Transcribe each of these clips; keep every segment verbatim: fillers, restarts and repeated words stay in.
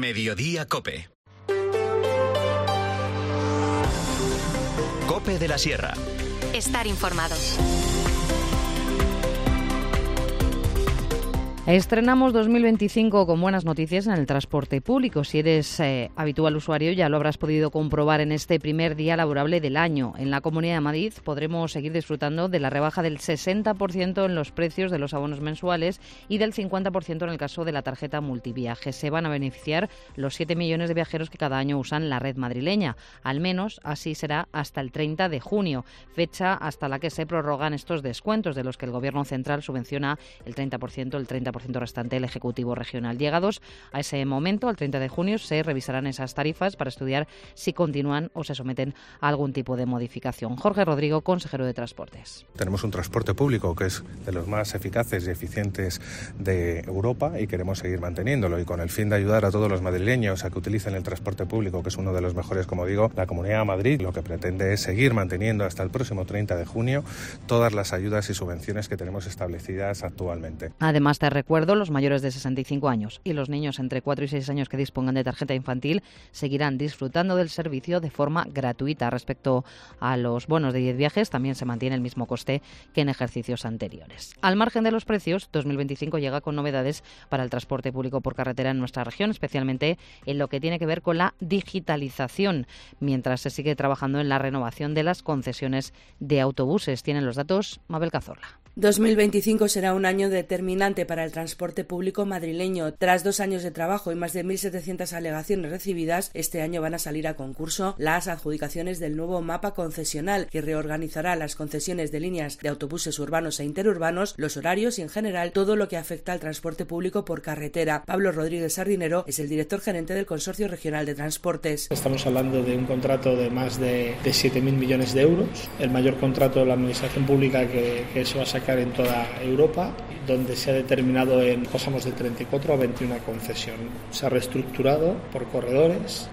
Mediodía Cope. Cope de la Sierra. Estar informado. Estrenamos dos mil veinticinco con buenas noticias en el transporte público. Si eres eh, habitual usuario, ya lo habrás podido comprobar en este primer día laborable del año. En la Comunidad de Madrid podremos seguir disfrutando de la rebaja del sesenta por ciento en los precios de los abonos mensuales y del cincuenta por ciento en el caso de la tarjeta multiviaje. Se van a beneficiar los siete millones de viajeros que cada año usan la red madrileña. Al menos así será hasta el treinta de junio, fecha hasta la que se prorrogan estos descuentos, de los que el Gobierno central subvenciona el treinta por ciento, el treinta por ciento restante el Ejecutivo regional. Llegados a ese momento, el treinta de junio, se revisarán esas tarifas para estudiar si continúan o se someten a algún tipo de modificación. Jorge Rodrigo, consejero de Transportes. Tenemos un transporte público que es de los más eficaces y eficientes de Europa y queremos seguir manteniéndolo, y con el fin de ayudar a todos los madrileños a que utilicen el transporte público, que es uno de los mejores, como digo, la Comunidad de Madrid lo que pretende es seguir manteniendo hasta el próximo treinta de junio todas las ayudas y subvenciones que tenemos establecidas actualmente. Además, te recuerdo, los mayores de sesenta y cinco años y los niños entre cuatro y seis años que dispongan de tarjeta infantil seguirán disfrutando del servicio de forma gratuita. Respecto a los bonos de diez viajes, también se mantiene el mismo coste que en ejercicios anteriores. Al margen de los precios, dos mil veinticinco llega con novedades para el transporte público por carretera en nuestra región, especialmente en lo que tiene que ver con la digitalización, mientras se sigue trabajando en la renovación de las concesiones de autobuses. Tienen los datos Mabel Cazorla. dos mil veinticinco será un año determinante para el transporte público madrileño. Tras dos años de trabajo y más de mil setecientas alegaciones recibidas, este año van a salir a concurso las adjudicaciones del nuevo mapa concesional, que reorganizará las concesiones de líneas de autobuses urbanos e interurbanos, los horarios y, en general, todo lo que afecta al transporte público por carretera. Pablo Rodríguez Sardinero es el director gerente del Consorcio Regional de Transportes. Estamos hablando de un contrato de más de, de siete mil millones de euros, el mayor contrato de la administración pública que, que se va a sacar en toda Europa, donde se ha determinado en, pasamos de treinta y cuatro a veintiuna concesión. Se ha reestructurado por corredores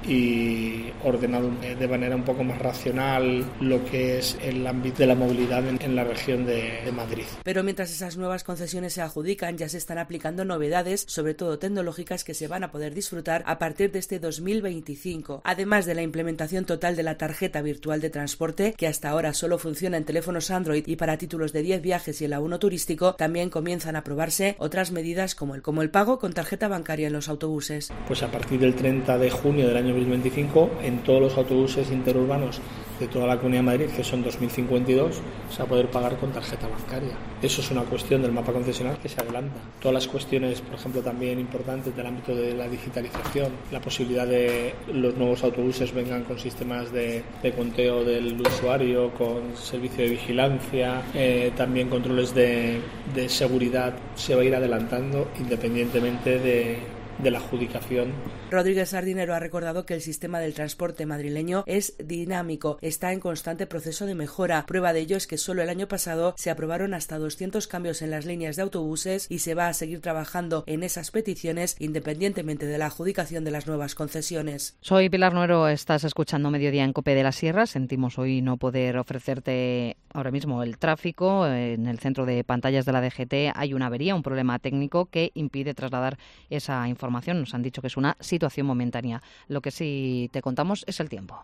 y ordenado de manera un poco más racional lo que es el ámbito de la movilidad en, en la región de, de Madrid. Pero mientras esas nuevas concesiones se adjudican, ya se están aplicando novedades, sobre todo tecnológicas, que se van a poder disfrutar a partir de este dos mil veinticinco. Además de la implementación total de la tarjeta virtual de transporte, que hasta ahora solo funciona en teléfonos Android y para títulos de diez viajes y el abono turístico, también comienzan a aprobarse otras medidas como el, como el pago con tarjeta bancaria en los autobuses. Pues a partir del treinta de junio del año dos mil veinticinco, en todos los autobuses interurbanos de toda la Comunidad de Madrid, que son dos mil cincuenta y dos, se va a poder pagar con tarjeta bancaria. Eso es una cuestión del mapa concesional que se adelanta. Todas las cuestiones, por ejemplo, también importantes del ámbito de la digitalización, la posibilidad de los nuevos autobuses vengan con sistemas de, de conteo del usuario, con servicio de vigilancia, eh, también controles de, de seguridad, se va a ir adelantando independientemente de de la adjudicación. Rodríguez Sardinero ha recordado que el sistema del transporte madrileño es dinámico, está en constante proceso de mejora. Prueba de ello es que solo el año pasado se aprobaron hasta doscientos cambios en las líneas de autobuses y se va a seguir trabajando en esas peticiones independientemente de la adjudicación de las nuevas concesiones. Soy Pilar Nuero, estás escuchando Mediodía en Cope de la Sierra. Sentimos hoy no poder ofrecerte ahora mismo el tráfico. En el centro de pantallas de la D G T hay una avería, un problema técnico que impide trasladar esa información. Nos han dicho que es una situación momentánea. Lo que sí te contamos es el tiempo.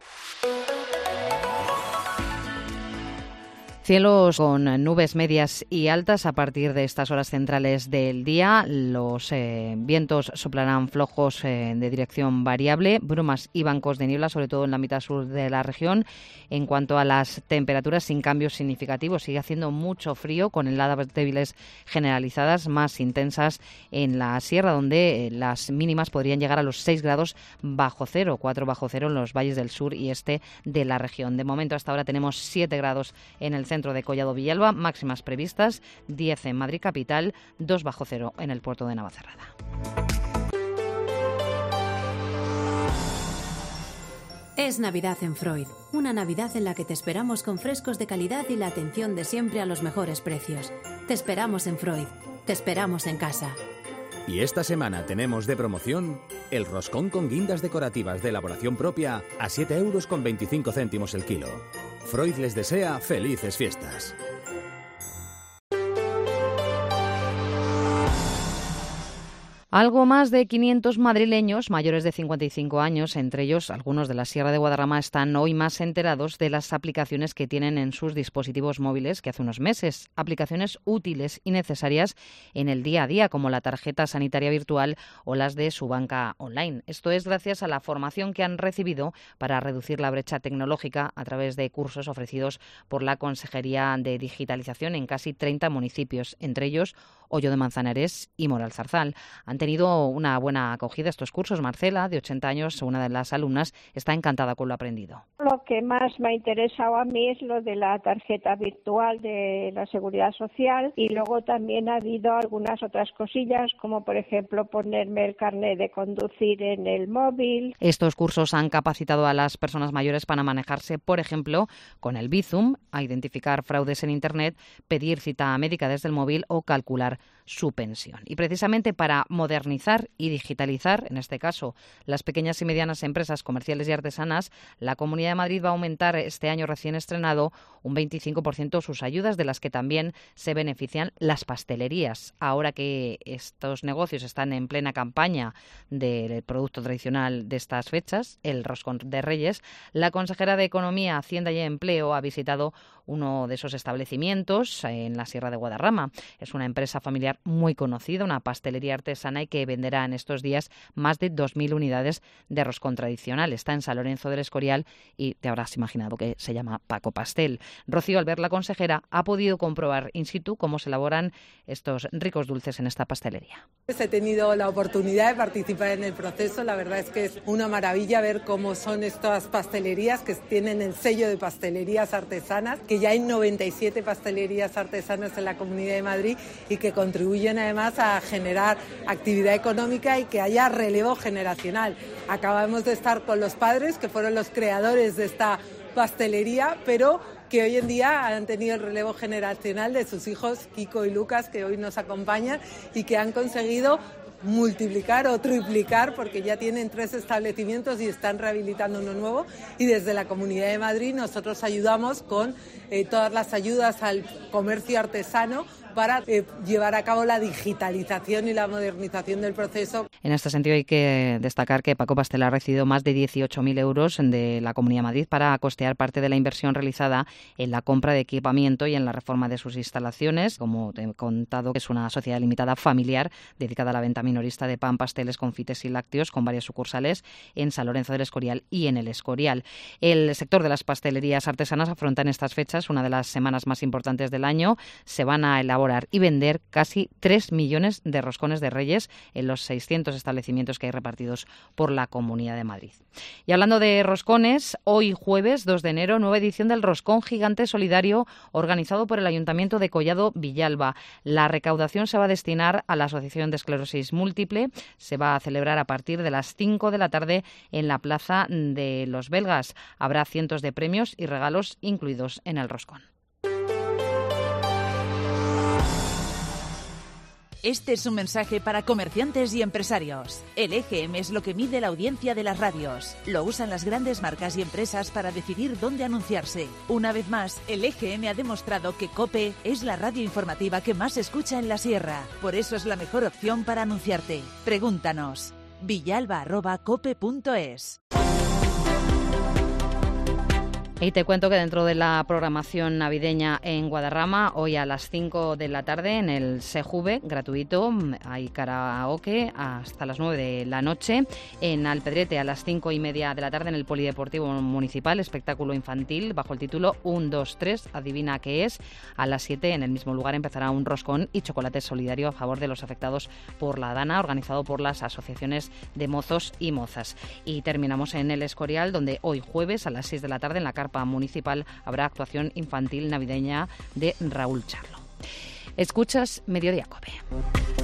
Cielos con nubes medias y altas a partir de estas horas centrales del día. Los eh, vientos soplarán flojos eh, de dirección variable, brumas y bancos de niebla, sobre todo en la mitad sur de la región. En cuanto a las temperaturas, sin cambios significativos, sigue haciendo mucho frío, con heladas débiles generalizadas, más intensas en la sierra, donde eh, las mínimas podrían llegar a los seis grados bajo cero, cuatro bajo cero en los valles del sur y este de la región. De momento, hasta ahora tenemos siete grados en el centro de Collado Villalba, máximas previstas diez en Madrid capital, dos bajo cero en el puerto de Navacerrada. Es Navidad en Freud, una Navidad en la que te esperamos con frescos de calidad y la atención de siempre a los mejores precios. Te esperamos en Freud, te esperamos en casa. Y esta semana tenemos de promoción el roscón con guindas decorativas de elaboración propia a siete euros con veinticinco céntimos el kilo. Freud les desea felices fiestas. Algo más de quinientos madrileños mayores de cincuenta y cinco años, entre ellos algunos de la Sierra de Guadarrama, están hoy más enterados de las aplicaciones que tienen en sus dispositivos móviles que hace unos meses. Aplicaciones útiles y necesarias en el día a día, como la tarjeta sanitaria virtual o las de su banca online. Esto es gracias a la formación que han recibido para reducir la brecha tecnológica a través de cursos ofrecidos por la Consejería de Digitalización en casi treinta municipios, entre ellos Hoyo de Manzanares y Moralzarzal. Han tenido una buena acogida estos cursos. Marcela, de ochenta años, una de las alumnas, está encantada con lo aprendido. Lo que más me ha interesado a mí es lo de la tarjeta virtual de la Seguridad Social, y luego también ha habido algunas otras cosillas, como por ejemplo ponerme el carnet de conducir en el móvil. Estos cursos han capacitado a las personas mayores para manejarse, por ejemplo, con el Bizum, a identificar fraudes en Internet, pedir cita médica desde el móvil o calcular su pensión. Y precisamente para modernizar y digitalizar, en este caso, las pequeñas y medianas empresas comerciales y artesanas, la Comunidad de Madrid va a aumentar este año recién estrenado un veinticinco por ciento sus ayudas, de las que también se benefician las pastelerías. Ahora que estos negocios están en plena campaña del producto tradicional de estas fechas, el roscón de Reyes, la consejera de Economía, Hacienda y Empleo ha visitado uno de esos establecimientos en la Sierra de Guadarrama. Es una empresa familiar muy conocida, una pastelería artesana, y que venderá en estos días más de dos mil unidades de roscón tradicional. Está en San Lorenzo del Escorial y te habrás imaginado que se llama Paco Pastel. Rocío, al ver la consejera, ha podido comprobar in situ cómo se elaboran estos ricos dulces en esta pastelería. He tenido la oportunidad de participar en el proceso. La verdad es que es una maravilla ver cómo son estas pastelerías que tienen el sello de pastelerías artesanas, que ya hay noventa y siete pastelerías artesanas en la Comunidad de Madrid y que contribuyen además a generar actividad económica y que haya relevo generacional. Acabamos de estar con los padres, que fueron los creadores de esta pastelería, pero que hoy en día han tenido el relevo generacional de sus hijos Kiko y Lucas, que hoy nos acompañan, y que han conseguido multiplicar o triplicar, porque ya tienen tres establecimientos y están rehabilitando uno nuevo, y desde la Comunidad de Madrid nosotros ayudamos con eh, todas las ayudas al comercio artesano para eh, llevar a cabo la digitalización y la modernización del proceso. En este sentido hay que destacar que Paco Pastel ha recibido más de dieciocho mil euros de la Comunidad de Madrid para costear parte de la inversión realizada en la compra de equipamiento y en la reforma de sus instalaciones. Como te he contado, es una sociedad limitada familiar dedicada a la venta minorista de pan, pasteles, confites y lácteos, con varias sucursales en San Lorenzo del Escorial y en el Escorial. El sector de las pastelerías artesanas afronta en estas fechas una de las semanas más importantes del año. Se van a elaborar y vender casi tres millones de roscones de Reyes en los seiscientos establecimientos que hay repartidos por la Comunidad de Madrid. Y hablando de roscones, hoy jueves dos de enero, nueva edición del Roscón Gigante Solidario organizado por el Ayuntamiento de Collado Villalba. La recaudación se va a destinar a la Asociación de Esclerosis Múltiple. Se va a celebrar a partir de las cinco de la tarde en la Plaza de los Belgas. Habrá cientos de premios y regalos incluidos en el roscón. Este es un mensaje para comerciantes y empresarios. El E G M es lo que mide la audiencia de las radios. Lo usan las grandes marcas y empresas para decidir dónde anunciarse. Una vez más, el E G M ha demostrado que COPE es la radio informativa que más se escucha en la Sierra. Por eso es la mejor opción para anunciarte. Pregúntanos. villalba arroba cope punto es. Y te cuento que dentro de la programación navideña en Guadarrama, hoy a las cinco de la tarde en el Sejuve, gratuito, hay karaoke hasta las nueve de la noche. En Alpedrete a las cinco y media de la tarde en el Polideportivo Municipal, espectáculo infantil bajo el título un, dos, tres, adivina qué es. A las siete en el mismo lugar empezará un roscón y chocolate solidario a favor de los afectados por la Dana, organizado por las asociaciones de mozos y mozas. Y terminamos en el Escorial, donde hoy jueves a las seis de la tarde en la carpa municipal habrá actuación infantil navideña de Raúl Charlo. Escuchas Mediodía Cope.